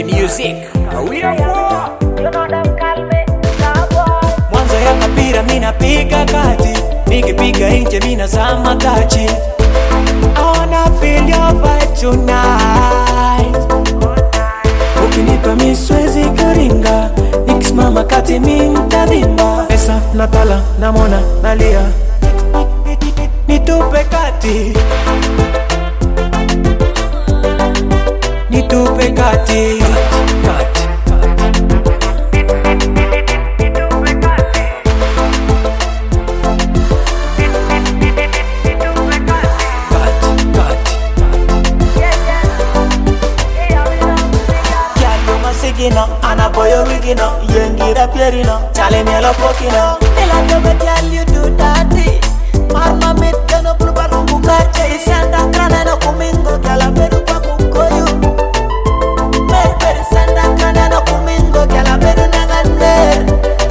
Energy Music. We are for. You know them call me Starboy. Mwanzo ya kapira mina piga kati, nikipiga nje mina zama tachi. I wanna feel your vibe tonight. Ukinipa miswezi kuringa, nikisimama kati mintadimba. Pesa natala, namona, nalia, nitupe kati, nitupe kati, kati. Sigino, anaboyo wigino, yengira pierino, chale mielo pokino. Ela tobe tell you do daddy. Mama mit gano pulpa kumbukache. Isanda kana no kumingo, kala beru pa kukoyu. Beru sanda kana no kumingo, kala beru nanganer.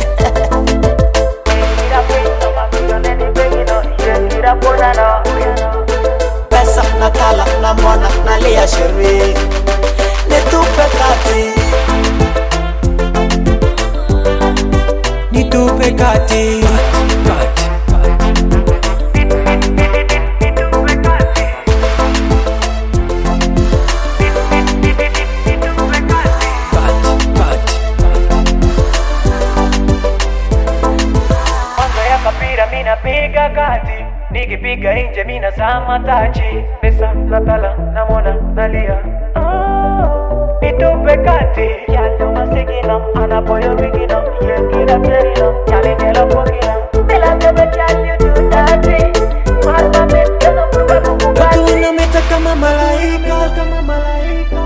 Yengira pino, mamiyo neni begino, yengira ponano. Pesa natala, namona, nalia sheri. Nitupe kati, nitupe kati, kati. Mwanzo ya kapira mina piga kati, nikipiga nje mina zama tachi. Pesa natala, namona, nalia, nitupe kati. Yalo masigino, anaboyo wigino, yengira pierino, chale mielo pokino. Ela tobe tell you do daddy. Mama mit gano pulpa kumbukache. Watu wanameta kama malaika, kama malaika.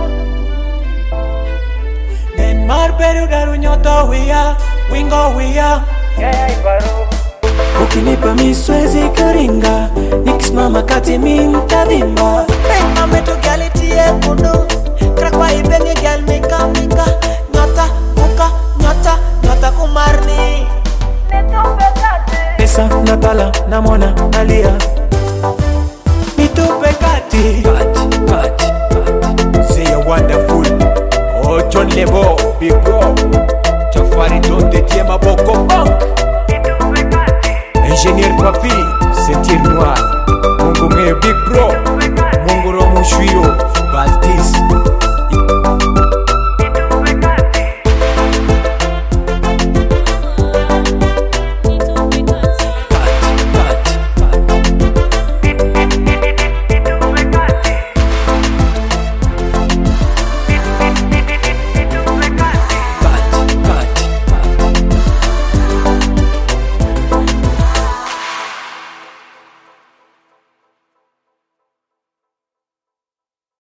Denmar Peru garu nyoto wia, wingo wia. Ibaru. Ukinipa miswezi kuringa, nikisimama kati mintadimba. Mama to galitie kudu.